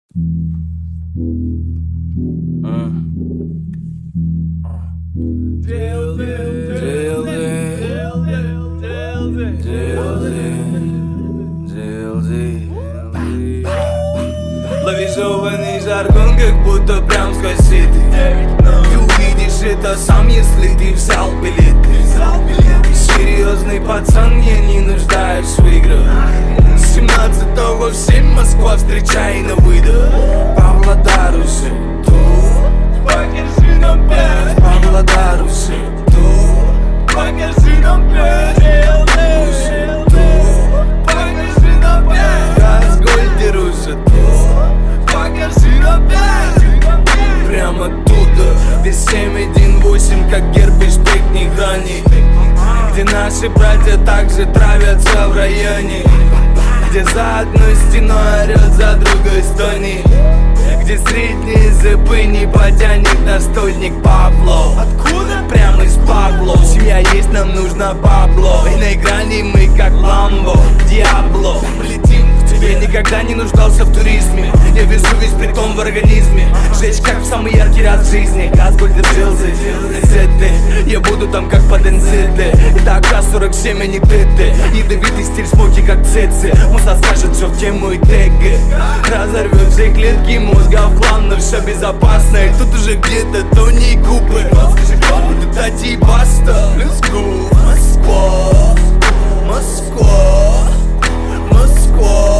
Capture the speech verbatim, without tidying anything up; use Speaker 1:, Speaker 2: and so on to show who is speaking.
Speaker 1: Лавизованный жаргон, как будто прям сквозь сети. Ты увидишь это сам, если ты взял билеты. Ты серьезный пацан, я не нуждаюсь в играх. Семнадцатого в семь Москва, встречай на выдох. Павлодар уже тут, покажи нам пять. Павлодар уже тут, покажи нам пять. Уже тут, покажи нам пять. Газгольдер уже тут, покажи нам пять. Прямо оттуда, весь семь один восемь, как герб и шпик не хранит. Где наши братья также травятся в районе. Где за одной стеной орет, за другой стонет. Где средний зэпы не потянет настольник Павло. Откуда? Прямо из Павло. Семья есть, нам нужно бабло. И на экране мы как Ламбо, Диабло. Полетим к тебе. Я никогда не нуждался в туризме. Я везу весь притон в организме. Жечь как в самый яркий раз в жизни. Газгольдер, Джилзы, я буду там как под эн зэ дэ. Это а ка сорок семь, а не тэ тэ. Ядовитый стиль смоки как цецы. Муза скажет, что в тему и тэгэ. Разорвет все клетки мозга в хлам, но все безопасно. И тут уже где-то Тони и Купер. Скажи, кто будет Тати и Баста? Let's go, Москва, Москва, Москва.